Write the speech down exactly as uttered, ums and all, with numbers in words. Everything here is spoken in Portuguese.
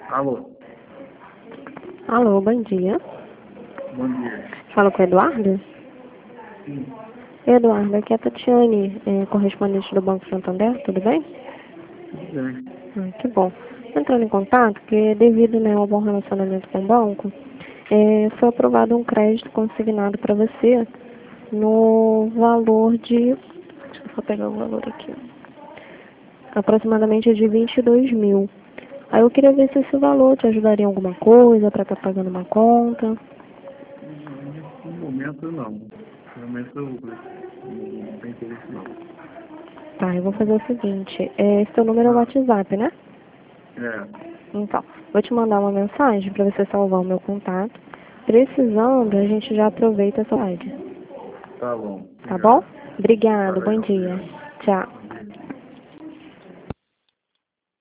Alô, Alô, bom dia. bom dia. Falo com o Eduardo? Sim, Eduardo, aqui é a Tatiane, é, correspondente do Banco Santander, tudo bem? tudo bem. Ah, que bom. Entrando em contato, porque devido, né, ao bom relacionamento com o banco, é, foi aprovado um crédito consignado para você no valor de... Deixa eu só pegar o valor aqui. Aproximadamente de vinte e dois mil. Aí eu queria ver se esse valor te ajudaria em alguma coisa, para estar pagando uma conta. No momento, não. No momento, eu não tenho interesse, não. Tá, eu vou fazer o seguinte, é, seu número é o Ah, WhatsApp, né? é, Então, vou te mandar uma mensagem para você salvar o meu contato. Precisando, a gente já aproveita essa live. tá bom. Tá bom? Obrigado. Tá Obrigado, bom legal, dia. obrigado. Tchau.